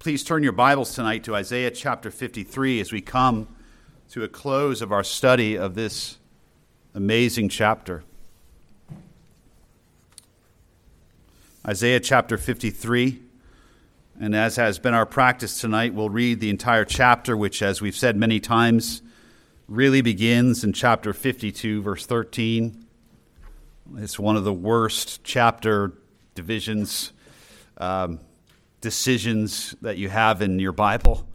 Please turn your Bibles tonight to Isaiah chapter 53 as we come to a close of our study of this amazing chapter. Isaiah chapter 53, and as has been our practice tonight, we'll read the entire chapter, which, as we've said many times, really begins in chapter 52, verse 13. It's one of the worst chapter divisions, decisions that you have in your Bible.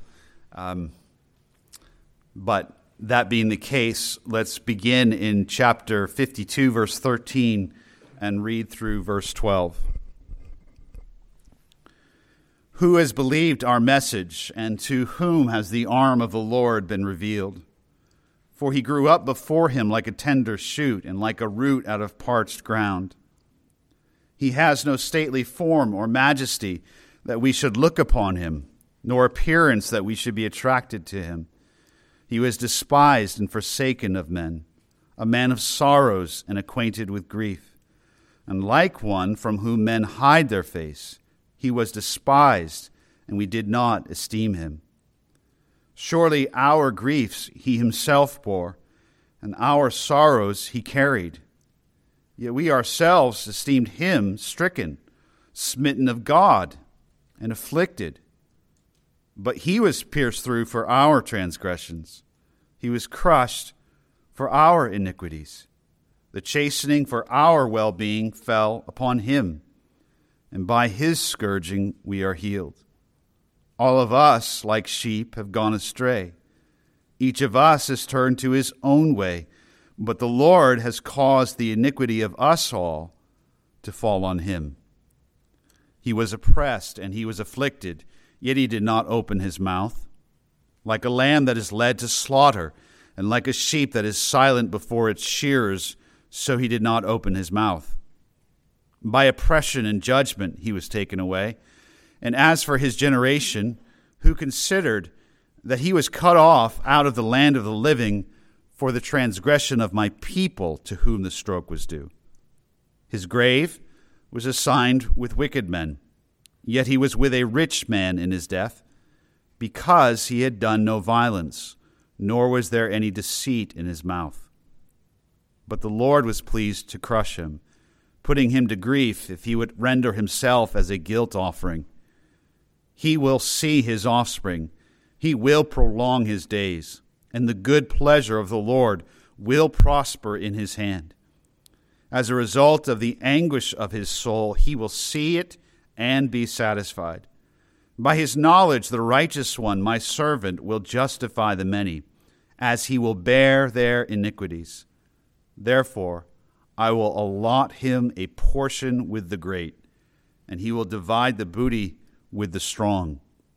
But that being the case, let's begin in chapter 52, verse 13, and read through verse 12. Who has believed our message, and to whom has the arm of the Lord been revealed? For he grew up before him like a tender shoot, and like a root out of parched ground. He has no stately form or majesty that we should look upon him, nor appearance that we should be attracted to him. He was despised and forsaken of men, a man of sorrows and acquainted with grief. And like one from whom men hide their face, he was despised, and we did not esteem him. Surely our griefs he himself bore, and our sorrows he carried. Yet we ourselves esteemed him stricken, smitten of God, and afflicted. But he was pierced through for our transgressions. He was crushed for our iniquities. The chastening for our well-being fell upon him, and by his scourging we are healed. All of us, like sheep, have gone astray. Each of us has turned to his own way, but the Lord has caused the iniquity of us all to fall on him. He was oppressed and he was afflicted, yet he did not open his mouth. Like a lamb that is led to slaughter, and like a sheep that is silent before its shearers, so he did not open his mouth. By oppression and judgment he was taken away. And as for his generation, who considered that he was cut off out of the land of the living for the transgression of my people to whom the stroke was due. His grave was assigned with wicked men, yet he was with a rich man in his death, because he had done no violence, nor was there any deceit in his mouth. But the Lord was pleased to crush him, putting him to grief if he would render himself as a guilt offering. He will see his offspring. He will prolong his days, and the good pleasure of the Lord will prosper in his hand. As a result of the anguish of his soul, he will see it and be satisfied. By his knowledge, the righteous one, my servant, will justify the many, as he will bear their iniquities. Therefore, I will allot him a portion with the great, and he will divide the booty with the strong,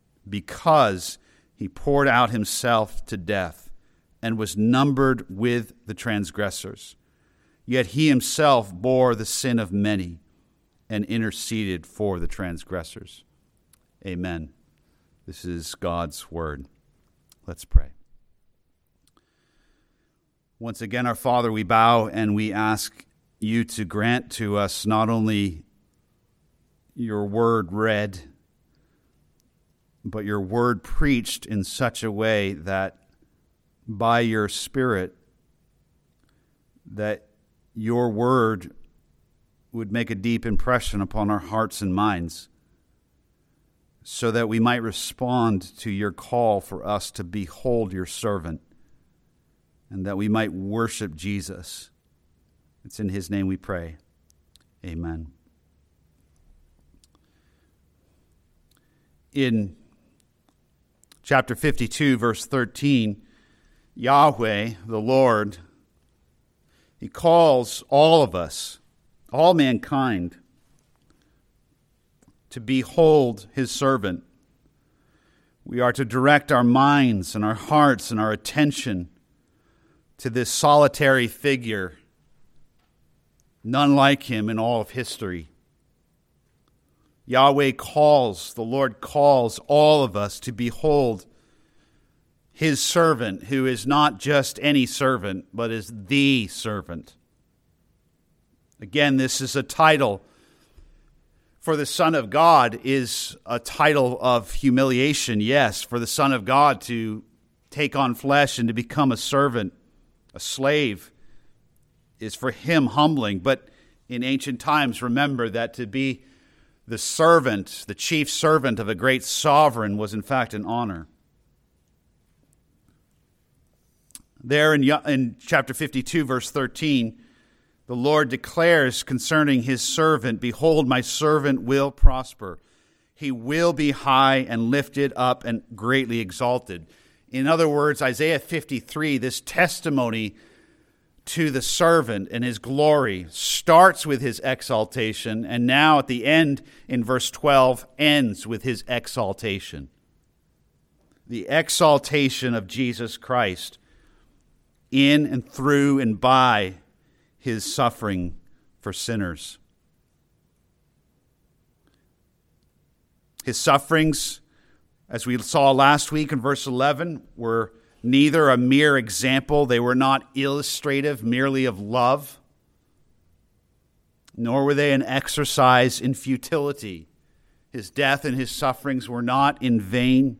because he poured out himself to death and was numbered with the transgressors. Yet he himself bore the sin of many and interceded for the transgressors. Amen. This is God's word. Let's pray. Once again, our Father, we bow and we ask you to grant to us not only your word read, but your word preached in such a way that by your Spirit, that your word would make a deep impression upon our hearts and minds, so that we might respond to your call for us to behold your servant, and that we might worship Jesus. It's in his name we pray. Amen. In chapter 52, verse 13, Yahweh, the Lord, he calls all of us, all mankind, to behold his servant. We are to direct our minds and our hearts and our attention to this solitary figure, none like him in all of history. Yahweh calls, the Lord calls all of us to behold his servant, who is not just any servant, but is the servant. Again, this is a title For the Son of God is a title of humiliation, yes. For the Son of God to take on flesh and to become a servant, a slave, is for him humbling. But in ancient times, remember that to be the servant, the chief servant of a great sovereign, was in fact an honor. There in chapter 52, verse 13, the Lord declares concerning his servant, "Behold, my servant will prosper. He will be high and lifted up and greatly exalted." In other words, Isaiah 53, this testimony to the servant and his glory, starts with his exaltation, and now at the end, in verse 12, ends with his exaltation. The exaltation of Jesus Christ in and through and by his suffering for sinners. His sufferings, as we saw last week in verse 11, were neither a mere example, they were not illustrative merely of love, nor were they an exercise in futility. His death and his sufferings were not in vain.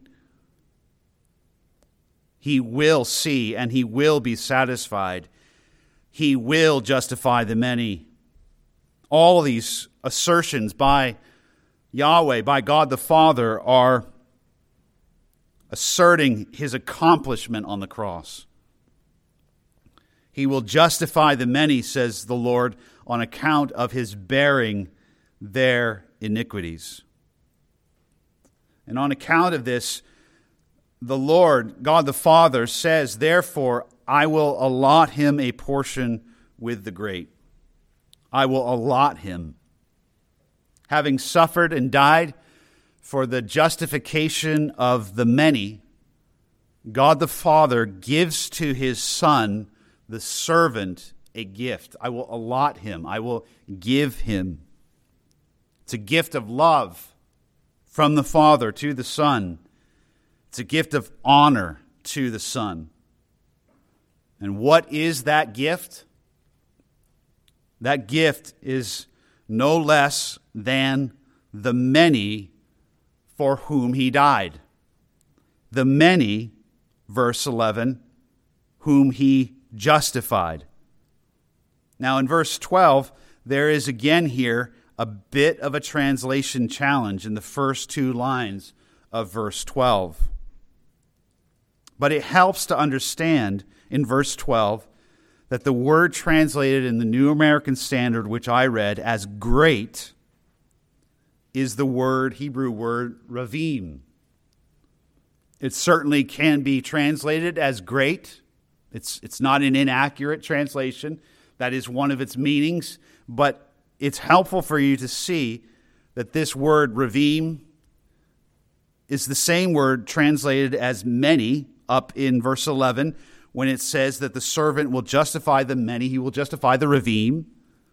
He will see and he will be satisfied. He will justify the many. All of these assertions by Yahweh, by God the Father, are asserting his accomplishment on the cross. He will justify the many, says the Lord, on account of his bearing their iniquities. And on account of this, the Lord, God the Father, says, "Therefore, I will allot him a portion with the great." I will allot him. Having suffered and died for the justification of the many, God the Father gives to his Son, the servant, a gift. I will allot him. I will give him. It's a gift of love from the Father to the Son. It's a gift of honor to the Son. And what is that gift? That gift is no less than the many for whom he died. The many, verse 11, whom he justified. Now in verse 12, there is again here a bit of a translation challenge in the first two lines of verse 12. But it helps to understand in verse 12 that the word translated in the New American Standard, which I read as great, is the Hebrew word ravim. It certainly can be translated as great. It's not an inaccurate translation. That is one of its meanings. But it's helpful for you to see that this word ravim is the same word translated as many up in verse 11, when it says that the servant will justify the many, he will justify the ravim.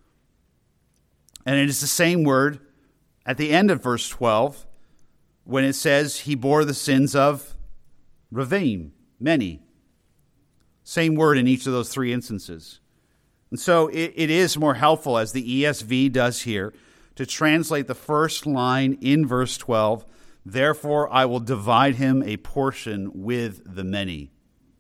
And it is the same word at the end of verse 12, when it says he bore the sins of ravim, many. Same word in each of those three instances. And so it is more helpful, as the ESV does here, to translate the first line in verse 12, "Therefore I will divide him a portion with the many."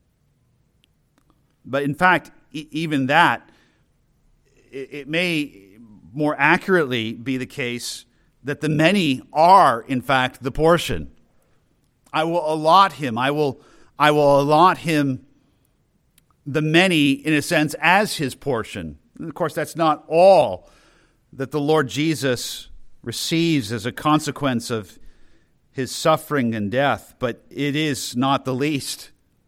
But in fact, even that, it may more accurately be the case that the many are, in fact, the portion. I will allot him. I will allot him the many, in a sense, as his portion. And of course, that's not all that the Lord Jesus receives as a consequence of his suffering and death, but it is not the least.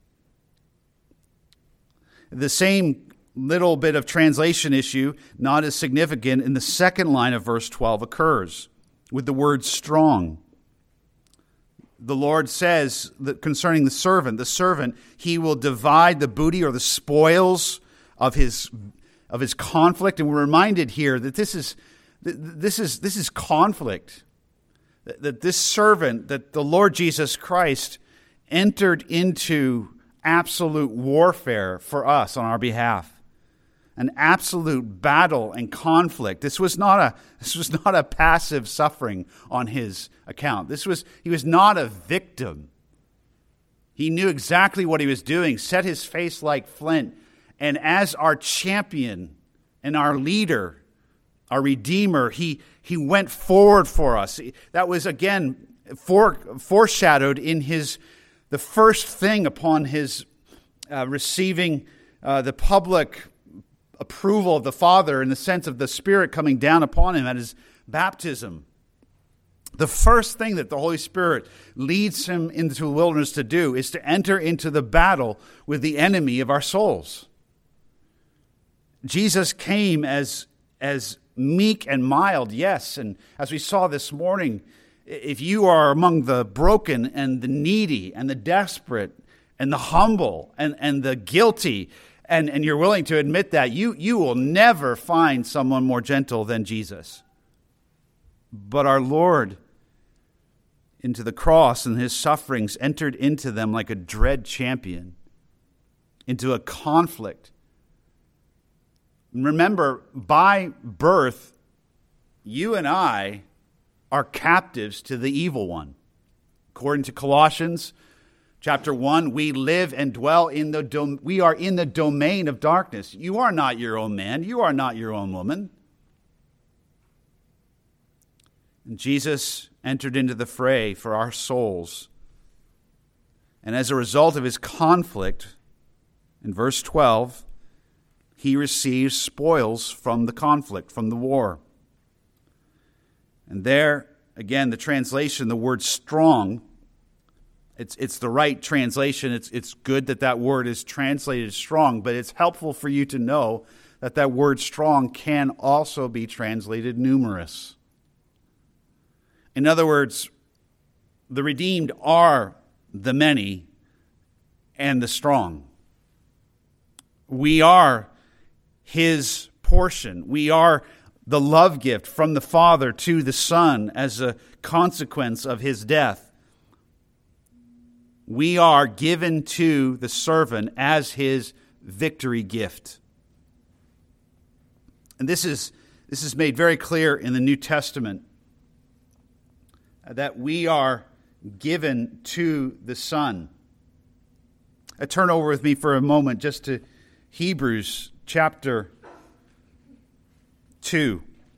The same little bit of translation issue, not as significant, in the second line of verse 12 occurs with the word strong. The Lord says that concerning the servant, he will divide the booty or the spoils of his conflict. And we're reminded here that this is conflict. That this servant, that the Lord Jesus Christ entered into absolute warfare for us on our behalf. an absolute battle and conflict. This was not a passive suffering on his account. He was not a victim. He knew exactly what he was doing, set his face like flint, and as our champion and our leader, our Redeemer, he went forward for us. That was again foreshadowed in the first thing upon his receiving the public approval of the Father in the sense of the Spirit coming down upon him at his baptism. The first thing that the Holy Spirit leads him into the wilderness to do is to enter into the battle with the enemy of our souls. Jesus came as meek and mild, yes, and as we saw this morning, if you are among the broken and the needy and the desperate and the humble and the guilty, and you're willing to admit that, you will never find someone more gentle than Jesus. But our Lord, into the cross and his sufferings, entered into them like a dread champion, into a conflict. Remember, by birth, you and I are captives to the evil one. According to Colossians chapter 1, we live and dwell we are in the domain of darkness. You are not your own man. You are not your own woman. And Jesus entered into the fray for our souls. And as a result of his conflict, in verse 12, he receives spoils from the conflict, from the war. And there, again, the translation, the word strong, it's the right translation. It's good that word is translated strong, but it's helpful for you to know that word strong can also be translated numerous. In other words, the redeemed are the many and the strong. We are his portion. We are the love gift from the Father to the Son as a consequence of his death. We are given to the servant as his victory gift. And this is made very clear in the New Testament, that we are given to the Son. Turn over with me for a moment just to Hebrews chapter 2.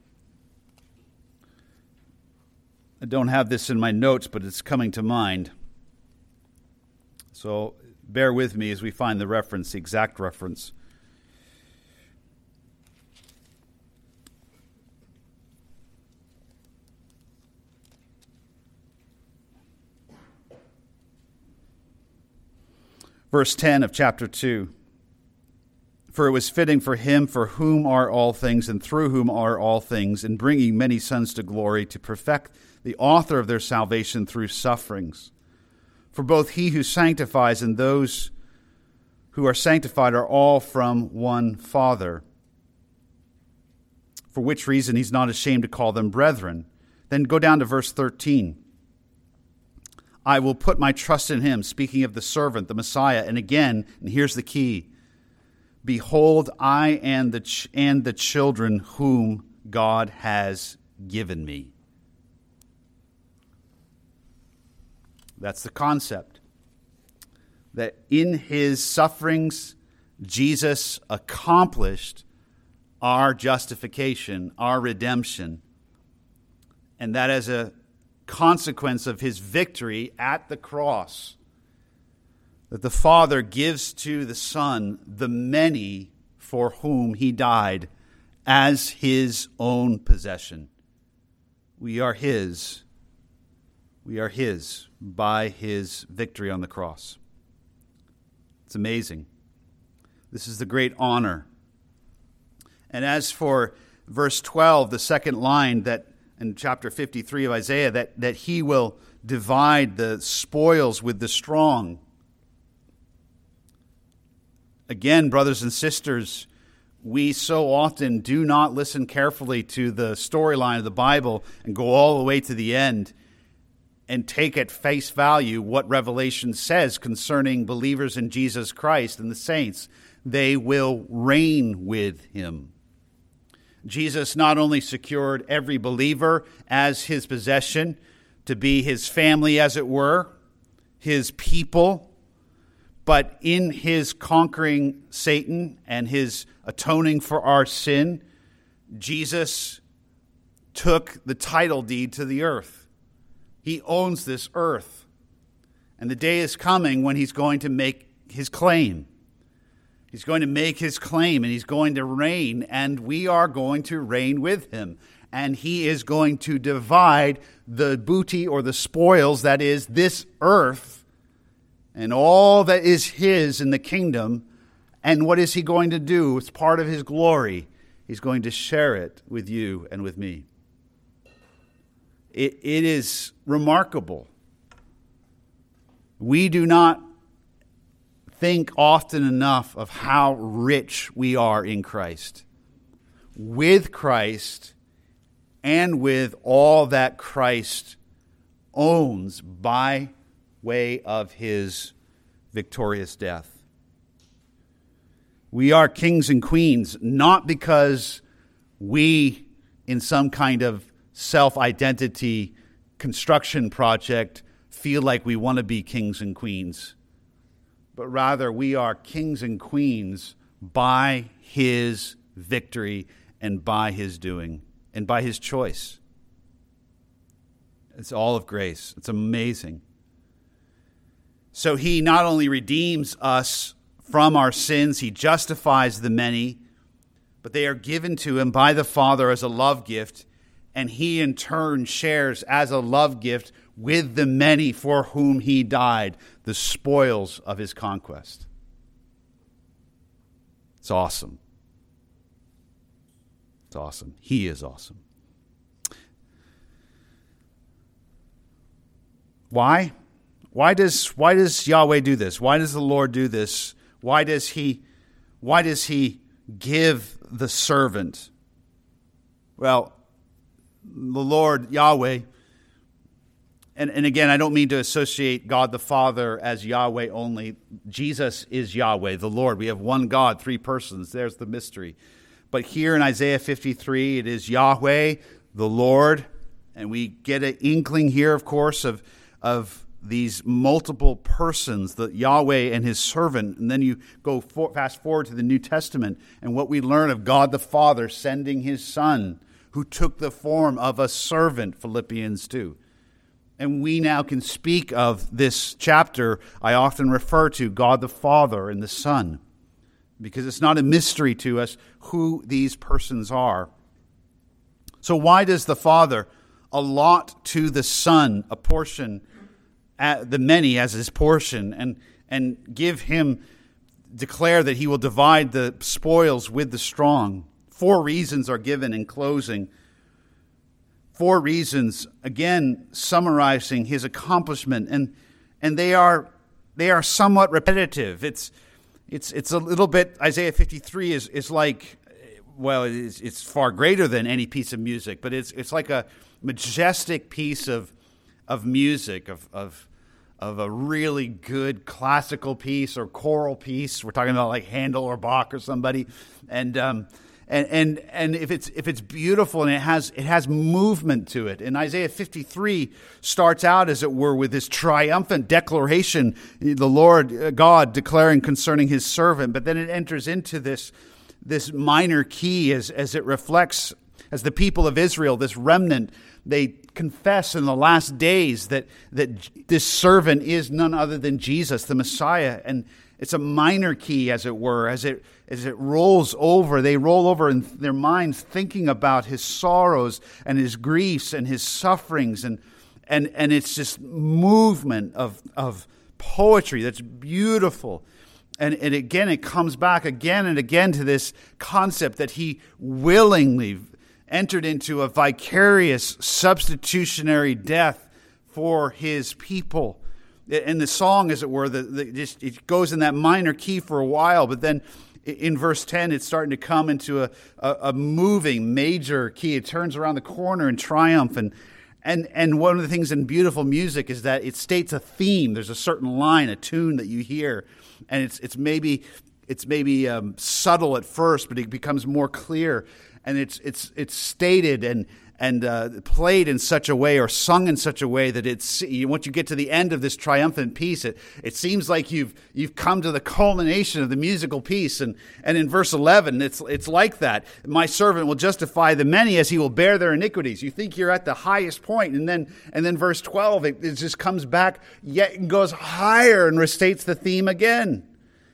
I don't have this in my notes, but it's coming to mind. So bear with me as we find the reference, the exact reference. Verse 10 of chapter 2. For it was fitting for him for whom are all things and through whom are all things, in bringing many sons to glory, to perfect the author of their salvation through sufferings. For both he who sanctifies and those who are sanctified are all from one Father. For which reason he's not ashamed to call them brethren. Then go down to verse 13. I will put my trust in him, speaking of the servant, the Messiah. And again, and here's the key, behold, I and the children whom God has given me. That's the concept. That in his sufferings, Jesus accomplished our justification, our redemption. And that as a consequence of his victory at the cross, that the Father gives to the Son the many for whom he died as his own possession. We are his. We are his by his victory on the cross. It's amazing. This is the great honor. And as for verse 12, the second line that in chapter 53 of Isaiah, that he will divide the spoils with the strong. Again, brothers and sisters, we so often do not listen carefully to the storyline of the Bible and go all the way to the end and take at face value what Revelation says concerning believers in Jesus Christ and the saints. they will reign with him. Jesus not only secured every believer as his possession, to be his family, as it were, his people, but in his conquering Satan and his atoning for our sin, Jesus took the title deed to the earth. He owns this earth. And the day is coming when he's going to make his claim. He's going to make his claim, and he's going to reign, and we are going to reign with him. And he is going to divide the booty or the spoils, that is, this earth, and all that is his in the kingdom. And what is he going to do? It's part of his glory. He's going to share it with you and with me. It is remarkable. We do not think often enough of how rich we are in Christ. With Christ and with all that Christ owns by way of his victorious death. We are kings and queens, not because we, in some kind of self-identity construction project, feel like we want to be kings and queens, but rather we are kings and queens by his victory and by his doing and by his choice. It's all of grace. It's amazing. So he not only redeems us from our sins, he justifies the many, but they are given to him by the Father as a love gift, and he in turn shares as a love gift with the many for whom he died, the spoils of his conquest. It's awesome. It's awesome. He is awesome. Why? Why does Yahweh do this? Why does the Lord do this? Why does he give the servant? Well, the Lord Yahweh, and again, I don't mean to associate God the Father as Yahweh only. Jesus is Yahweh, the Lord. We have one God, three persons. There's the mystery. But here in Isaiah 53, it is Yahweh, the Lord, and we get an inkling here, of course, of these multiple persons, the Yahweh and his servant. And then you go fast forward to the New Testament, and what we learn of God the Father sending his Son, who took the form of a servant, Philippians 2. And we now can speak of this chapter. I often refer to God the Father and the Son, because it's not a mystery to us who these persons are. So why does the Father allot to the Son a portion, the many as his portion, and give him, declare that he will divide the spoils with the strong? 4 reasons are given in closing. 4 reasons, again, summarizing his accomplishment, and they are somewhat repetitive. It's a little bit, Isaiah 53 is like, well, it's far greater than any piece of music, but it's like a majestic piece of music, of a really good classical piece or choral piece. We're talking about like Handel or Bach or somebody, and if it's beautiful and it has movement to it. And Isaiah 53 starts out, as it were, with this triumphant declaration, the Lord God declaring concerning his servant, but then it enters into this minor key as it reflects, as the people of Israel, this remnant, they confess in the last days that this servant is none other than Jesus, the Messiah. And it's a minor key, as it were, as it rolls over. They roll over in their minds thinking about his sorrows and his griefs and his sufferings. And it's this movement of poetry that's beautiful. And again, it comes back again and again to this concept that he willingly entered into a vicarious substitutionary death for his people. In the song, as it were, it goes in that minor key for a while, but then in verse 10, it's starting to come into a moving major key. It turns around the corner in triumph, and one of the things in beautiful music is that it states a theme. There's a certain line, a tune that you hear, and it's maybe it's maybe subtle at first, but it becomes more clear, and it's stated and played in such a way or sung in such a way that once you get to the end of this triumphant piece, it seems like you've come to the culmination of the musical piece. And in verse 11, it's like that. My servant will justify the many as he will bear their iniquities. You think you're at the highest point, and then verse 12, it just comes back yet and goes higher and restates the theme again.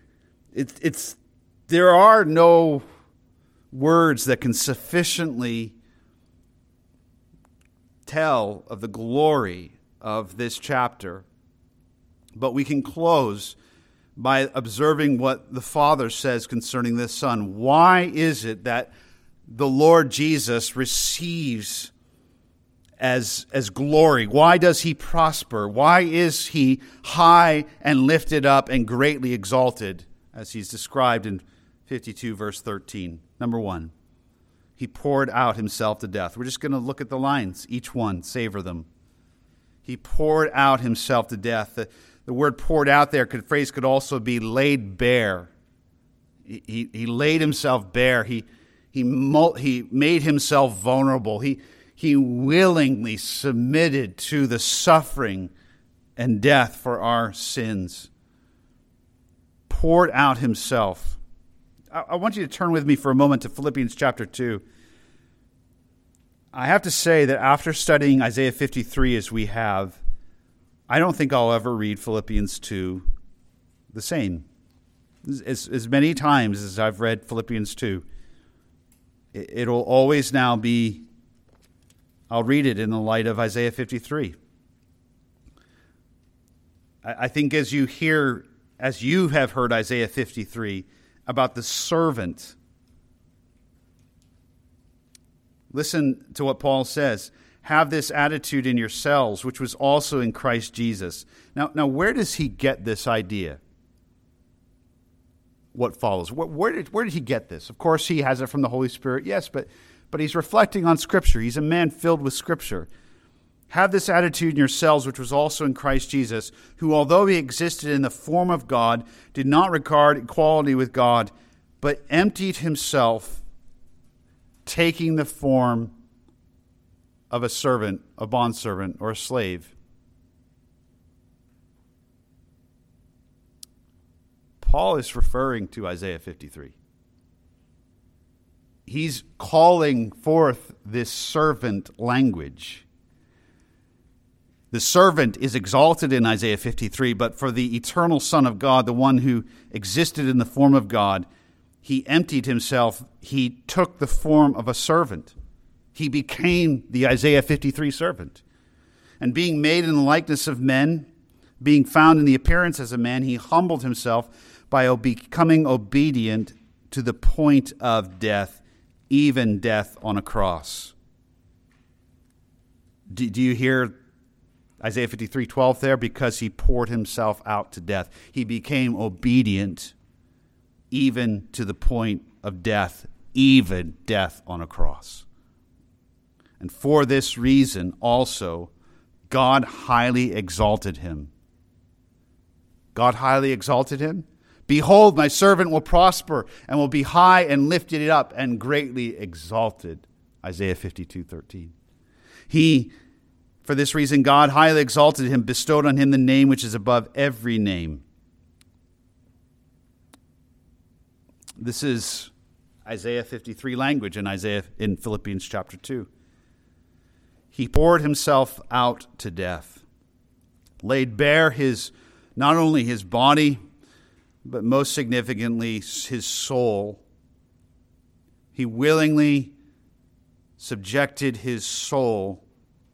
There are no words that can sufficiently tell of the glory of this chapter. But we can close by observing what the Father says concerning this Son. Why is it that the Lord Jesus receives as glory? Why does he prosper? Why is he high and lifted up and greatly exalted, as he's described in 52 verse 13? Number one, he poured out himself to death. We're just going to look at the lines, each one, savor them. He poured out himself to death. The word poured out there, phrase could also be laid bare. He laid himself bare. He made himself vulnerable. He willingly submitted to the suffering and death for our sins. Poured out himself. I want you to turn with me for a moment to Philippians chapter 2. I have to say that after studying Isaiah 53 as we have, I don't think I'll ever read Philippians 2 the same. As many times as I've read Philippians 2, it'll always now be, I'll read it in the light of Isaiah 53. I think as you have heard Isaiah 53, about the servant. Listen to what Paul says. Have this attitude in yourselves, which was also in Christ Jesus. Now where does he get this idea? What follows? Where did he get this? Of course, he has it from the Holy Spirit, yes, but he's reflecting on Scripture. He's a man filled with Scripture. Have this attitude in yourselves, which was also in Christ Jesus, who, although he existed in the form of God, did not regard equality with God, but emptied himself, taking the form of a servant, a bondservant, or a slave. Paul is referring to Isaiah 53. He's calling forth this servant language. The servant is exalted in Isaiah 53, but for the eternal Son of God, the one who existed in the form of God, he emptied himself. He took the form of a servant. He became the Isaiah 53 servant. And being made in the likeness of men, being found in the appearance as a man, he humbled himself by becoming obedient to the point of death, even death on a cross. Do you hear Isaiah 53:12 there? Because he poured himself out to death. He became obedient even to the point of death, even death on a cross. And for this reason also, God highly exalted him. God highly exalted him. Behold, my servant will prosper and will be high and lifted up and greatly exalted. Isaiah 52:13. For this reason, God highly exalted him, bestowed on him the name which is above every name. This is Isaiah 53 language in Philippians chapter 2. He poured himself out to death, laid bare not only his body, but most significantly his soul. He willingly subjected his soul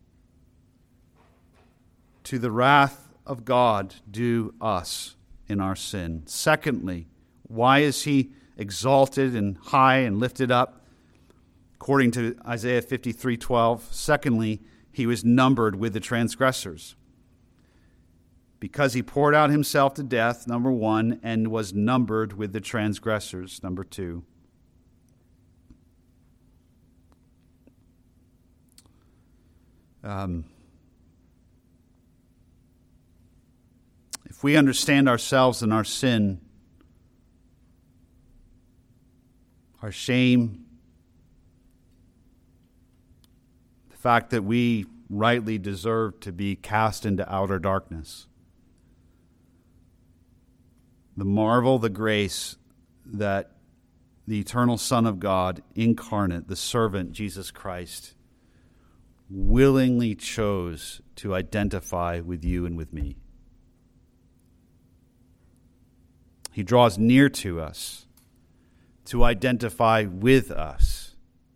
to the wrath of God due us in our sin. Secondly, why is he exalted and high and lifted up? According to Isaiah 53:12. Secondly, he was numbered with the transgressors. Because he poured out himself to death, number one, and was numbered with the transgressors, number two. If we understand ourselves and our sin, our shame, the fact that we rightly deserve to be cast into outer darkness. The marvel, the grace that the eternal Son of God, incarnate, the servant, Jesus Christ, willingly chose to identify with you and with me. He draws near to us to identify with us.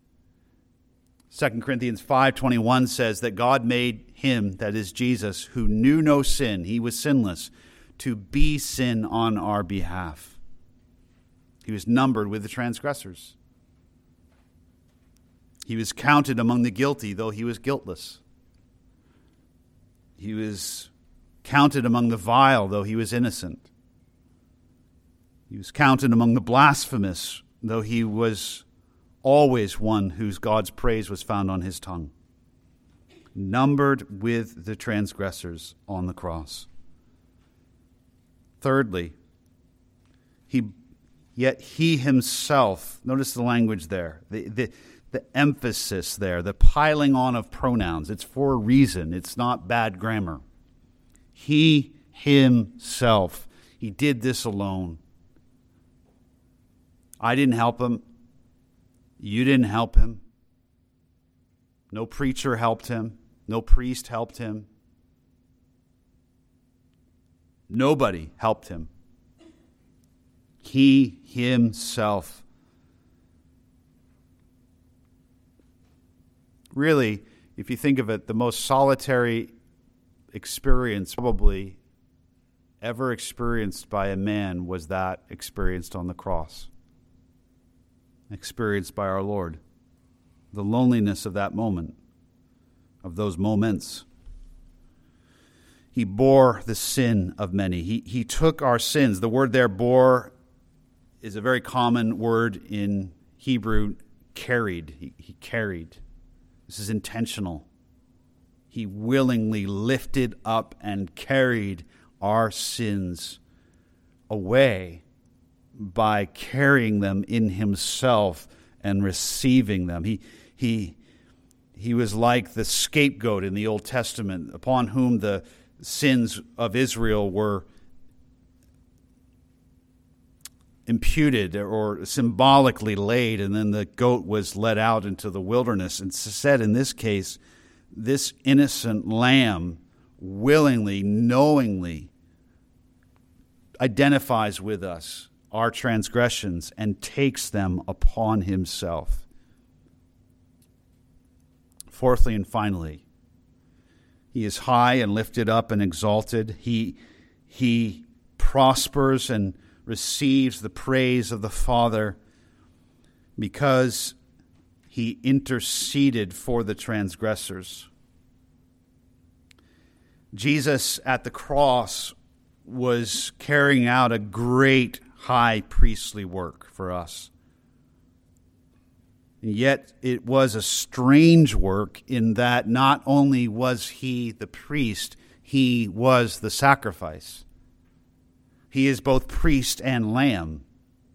2 Corinthians 5:21 says that God made him, that is Jesus, who knew no sin, he was sinless, to be sin on our behalf. He was numbered with the transgressors. He was counted among the guilty, though he was guiltless. He was counted among the vile, though he was innocent. He was counted among the blasphemous, though he was always one whose God's praise was found on his tongue. Numbered with the transgressors on the cross. Thirdly, yet he himself, notice the language there, the emphasis there, the piling on of pronouns. It's for a reason. It's not bad grammar. He himself, he did this alone. I didn't help him. You didn't help him. No preacher helped him. No priest helped him. Nobody helped him. He himself. Really, if you think of it, the most solitary experience probably ever experienced by a man was that experienced on the cross. Experienced by our Lord. The loneliness of that moment, of those moments. He bore the sin of many. He took our sins. The word there, bore, is a very common word in Hebrew, carried. He carried. This is intentional. He willingly lifted up and carried our sins away by carrying them in himself and receiving them. He was like the scapegoat in the Old Testament, upon whom the sins of Israel were imputed or symbolically laid, and then the goat was led out into the wilderness. And said in this case, this innocent lamb willingly, knowingly identifies with us, our transgressions, and takes them upon himself. Fourthly and finally, he is high and lifted up and exalted. He prospers and receives the praise of the Father because he interceded for the transgressors. Jesus at the cross was carrying out a great high priestly work for us. And yet it was a strange work in that not only was he the priest, he was the sacrifice. He is both priest and lamb.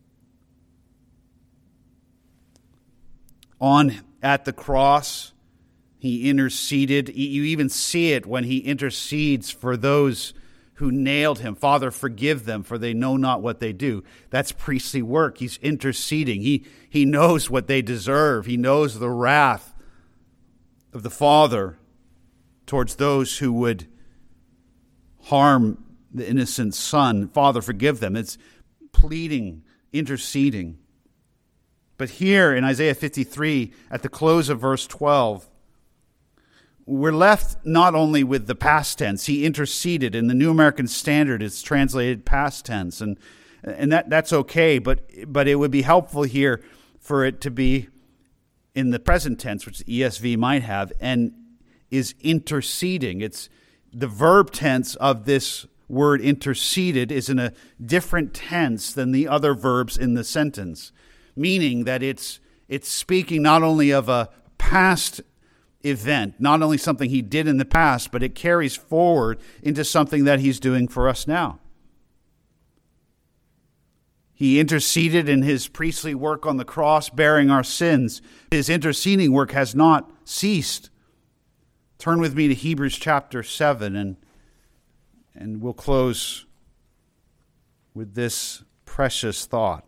At the cross, he interceded. You even see it when he intercedes for those who nailed him. Father, forgive them, for they know not what they do. That's priestly work. He's interceding. He knows what they deserve. He knows the wrath of the Father towards those who would harm the innocent Son. Father, forgive them. It's pleading, interceding. But here in Isaiah 53, at the close of verse 12, we're left not only with the past tense. He interceded. In the New American Standard, it's translated past tense, and that's okay. But it would be helpful here for it to be in the present tense, which the ESV might have, and is interceding. It's the verb tense of this word interceded is in a different tense than the other verbs in the sentence, meaning that it's speaking not only of a past event, not only something he did in the past, but it carries forward into something that he's doing for us now. He interceded in his priestly work on the cross, bearing our sins. His interceding work has not ceased. Turn with me to Hebrews chapter 7, and we'll close with this precious thought.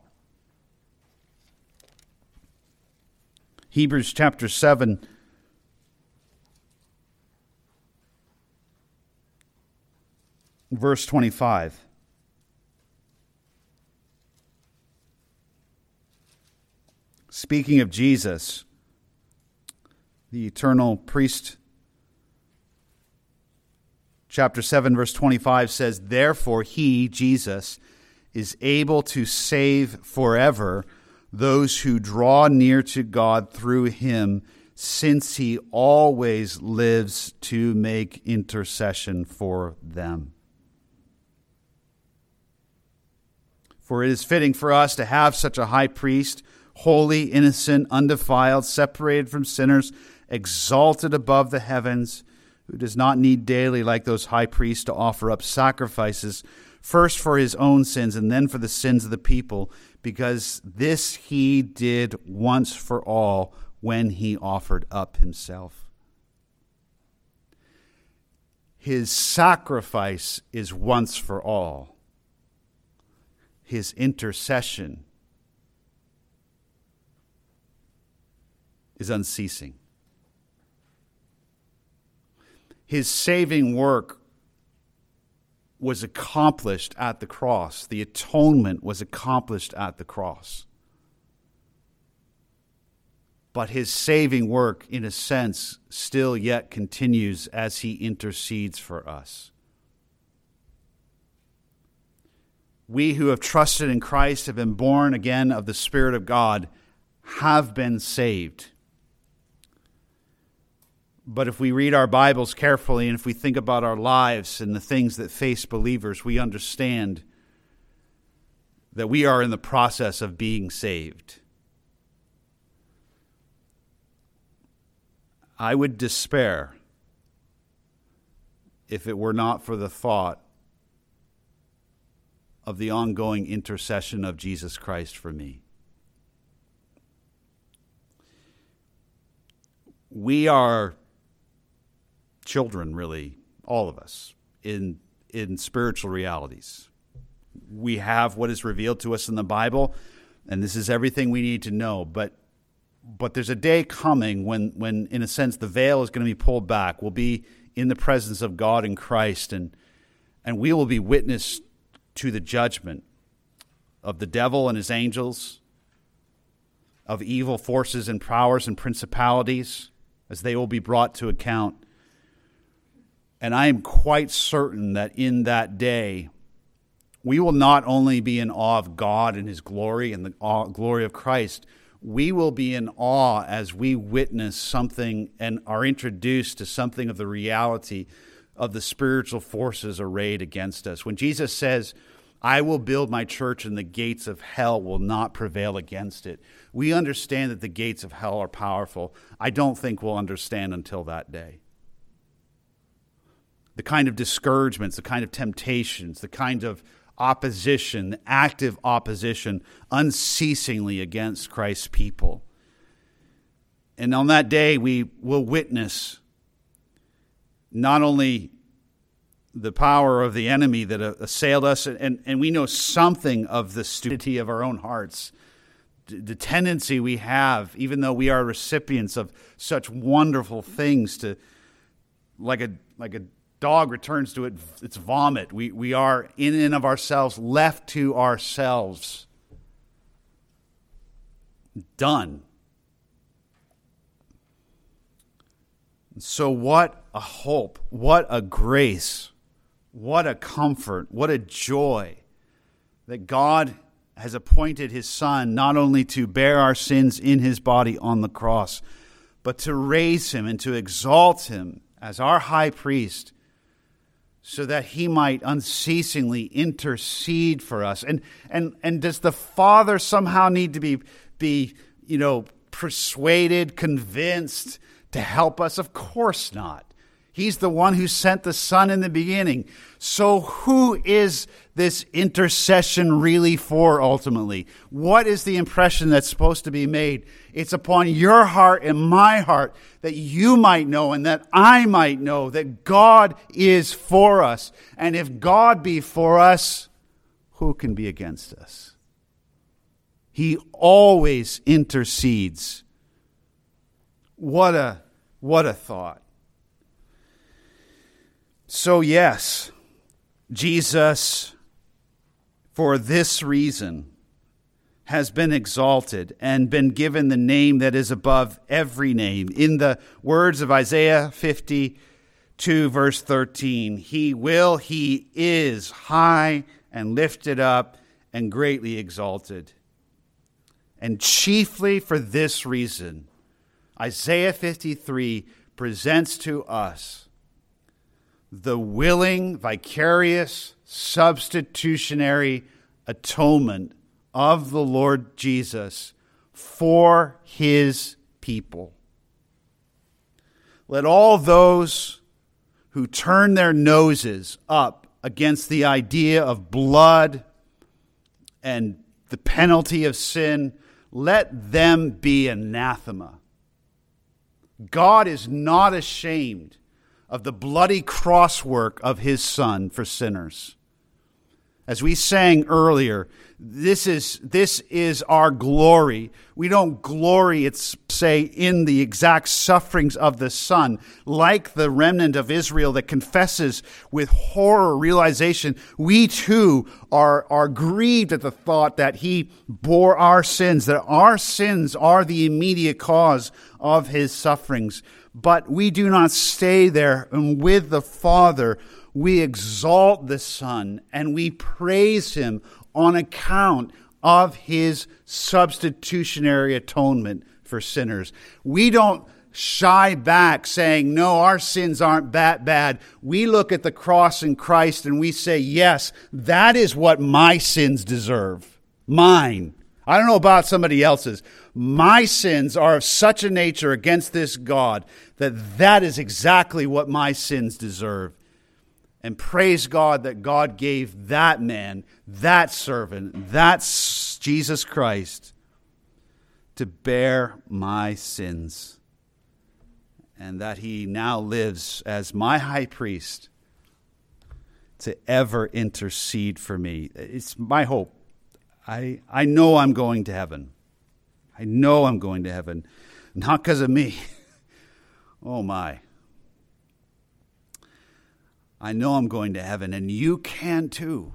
Hebrews chapter 7, verse 25. Speaking of Jesus, the eternal priest, chapter 7, verse 25 says, "Therefore he, Jesus, is able to save forever those who draw near to God through him, since he always lives to make intercession for them." For it is fitting for us to have such a high priest, holy, innocent, undefiled, separated from sinners, exalted above the heavens, who does not need daily, like those high priests, to offer up sacrifices, first for his own sins and then for the sins of the people, because this he did once for all when he offered up himself. His sacrifice is once for all. His intercession is unceasing. His saving work was accomplished at the cross. The atonement was accomplished at the cross. But his saving work, in a sense, still yet continues as he intercedes for us. We who have trusted in Christ, have been born again of the Spirit of God, have been saved. But if we read our Bibles carefully and if we think about our lives and the things that face believers, we understand that we are in the process of being saved. I would despair if it were not for the thought of the ongoing intercession of Jesus Christ for me. We are children, really, all of us, in spiritual realities. We have what is revealed to us in the Bible, and this is everything we need to know. But there's a day coming when, in a sense, the veil is going to be pulled back. We'll be in the presence of God in Christ, and we will be witness to the judgment of the devil and his angels, of evil forces and powers and principalities, as they will be brought to account. And I am quite certain that in that day, we will not only be in awe of God and his glory and the glory of Christ, we will be in awe as we witness something and are introduced to something of the reality of the spiritual forces arrayed against us. When Jesus says, "I will build my church and the gates of hell will not prevail against it," we understand that the gates of hell are powerful. I don't think we'll understand until that day. The kind of discouragements, the kind of temptations, the kind of opposition, active opposition, unceasingly against Christ's people. And on that day, we will witness not only the power of the enemy that assailed us, and we know something of the stupidity of our own hearts, the tendency we have, even though we are recipients of such wonderful things, to like a dog returns to its vomit. We are in and of ourselves, left to ourselves, done. So what a hope, what a grace, what a comfort, what a joy that God has appointed his Son not only to bear our sins in his body on the cross, but to raise him and to exalt him as our high priest, so that he might unceasingly intercede for us. And does the Father somehow need to be persuaded, convinced to help us? Of course not. He's the one who sent the Son in the beginning. So who is this intercession really for ultimately? What is the impression that's supposed to be made? It's upon your heart and my heart that you might know and that I might know that God is for us. And if God be for us, who can be against us? He always intercedes. What a thought. So yes, Jesus, for this reason, has been exalted and been given the name that is above every name. In the words of Isaiah 52, verse 13, he is high and lifted up and greatly exalted. And chiefly for this reason, Isaiah 53 presents to us the willing, vicarious, substitutionary atonement of the Lord Jesus for his people. Let all those who turn their noses up against the idea of blood and the penalty of sin, let them be anathema. God is not ashamed of the bloody crosswork of his Son for sinners. As we sang earlier, this is our glory. We don't glory, in the exact sufferings of the Son, like the remnant of Israel that confesses with horror realization, we too are grieved at the thought that he bore our sins, that our sins are the immediate cause of his sufferings. But we do not stay there, and with the Father, we exalt the Son, and we praise him on account of his substitutionary atonement for sinners. We don't shy back saying, no, our sins aren't that bad. We look at the cross in Christ and we say, yes, that is what my sins deserve. Mine. I don't know about somebody else's. My sins are of such a nature against this God that is exactly what my sins deserve. And praise God that God gave that man, that servant, that's Jesus Christ, to bear my sins. And that he now lives as my high priest to ever intercede for me. It's my hope. I know I'm going to heaven. I know I'm going to heaven. Not because of me. Oh my. I know I'm going to heaven, and you can too.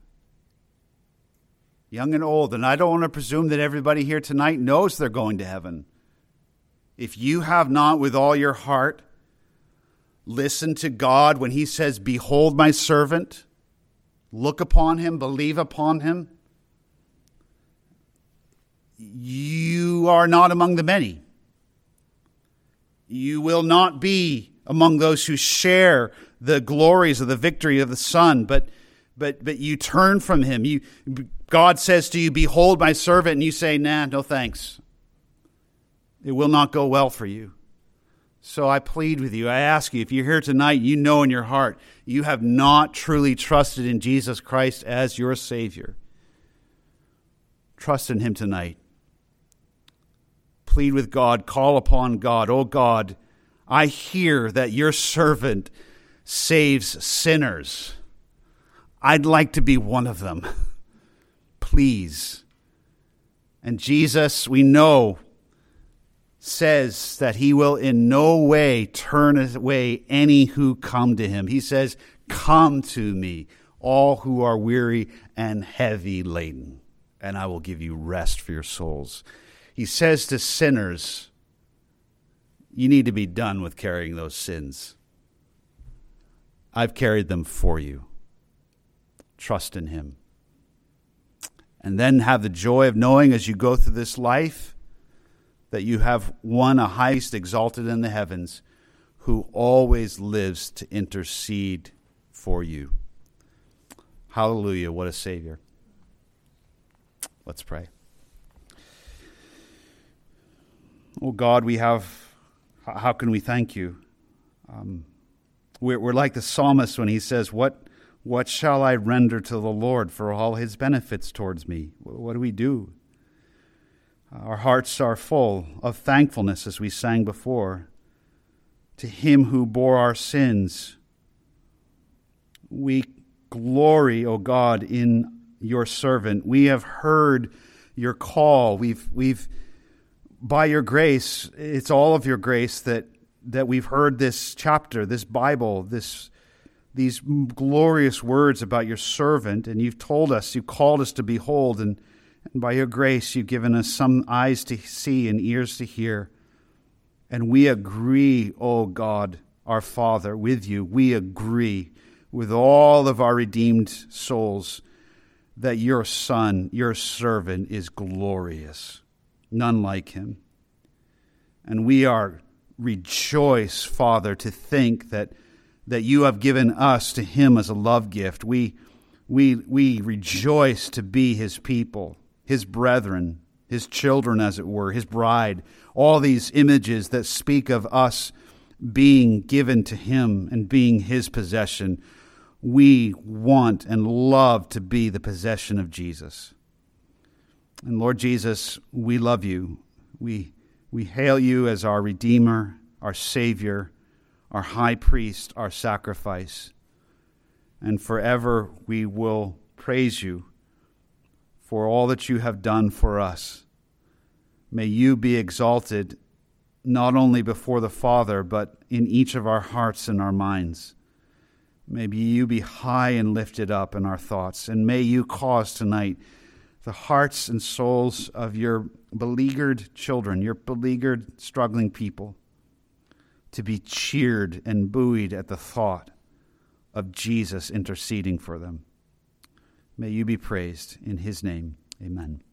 Young and old, and I don't want to presume that everybody here tonight knows they're going to heaven. If you have not with all your heart listened to God when he says, behold my servant, look upon him, believe upon him, you are not among the many. You will not be among those who share the glories of the victory of the Son, but you turn from him. God says to you, behold my servant, and you say, nah, no thanks. It will not go well for you. So I plead with you, I ask you, if you're here tonight, you know in your heart, you have not truly trusted in Jesus Christ as your Savior. Trust in him tonight. Plead with God, call upon God. Oh God, I hear that your servant saves sinners. I'd like to be one of them. Please. And Jesus, we know, says that he will in no way turn away any who come to him. He says, come to me, all who are weary and heavy laden, and I will give you rest for your souls. He says to sinners, you need to be done with carrying those sins. I've carried them for you. Trust in him. And then have the joy of knowing as you go through this life that you have one, a highest exalted in the heavens, who always lives to intercede for you. Hallelujah, what a Savior. Let's pray. Oh God, how can we thank you? We're like the psalmist when he says, What shall I render to the Lord for all his benefits towards me? What do we do? Our hearts are full of thankfulness, as we sang before, to him who bore our sins. We glory, O God, in your servant. We have heard your call. We've by your grace, it's all of your grace that we've heard this chapter, this Bible, these glorious words about your servant, and you've told us, you called us to behold, and by your grace you've given us some eyes to see and ears to hear. And we agree, O God, our Father, with you. We agree with all of our redeemed souls that your Son, your servant, is glorious, none like him. And we are rejoice, Father, to think that you have given us to him as a love gift. We rejoice to be his people, his brethren, his children, as it were, his bride. All these images that speak of us being given to him and being his possession. We want and love to be the possession of Jesus. And Lord Jesus, we love you. We hail you as our Redeemer, our Savior, our High Priest, our sacrifice. And forever we will praise you for all that you have done for us. May you be exalted not only before the Father, but in each of our hearts and our minds. May you be high and lifted up in our thoughts, and may you cause tonight the hearts and souls of your beleaguered children, your beleaguered, struggling people, to be cheered and buoyed at the thought of Jesus interceding for them. May you be praised in his name. Amen.